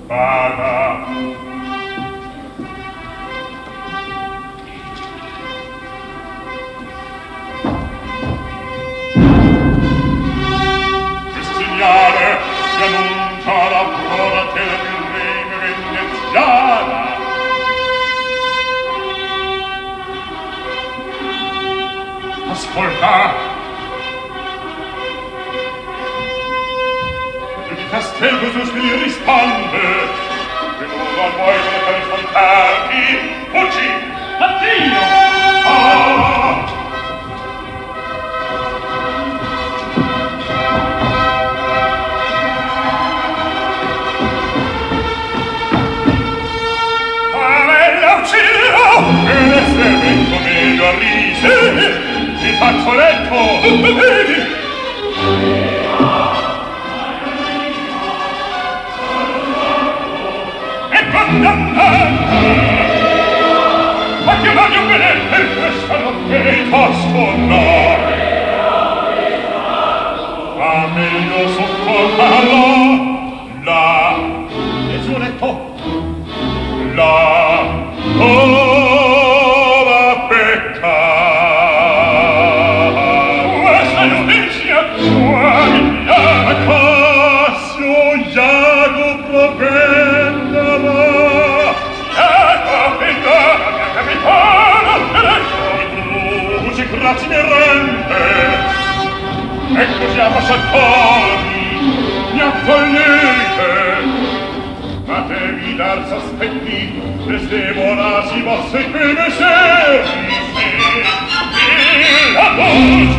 Vada. Il segnale si annuncia la provatela del regno veneziana. Ascolta! Il castello sospiri risponde che non vuoi per risponderti. Fuggi! Addio! Ah! E ne servento meglio a rise il fazzoletto vedi e condannata ma che voglio vedere questa notte nei tasconnare ma meglio sopportarla là nel suo letto là oh la pecca questa giustizia guarda Cassio Iago provendava Iago provendava mia capitana e così grazie mi rende e così ambasciatori mi accogliete ma devi dar sospetti destemorasi vostri che ne servi la dolce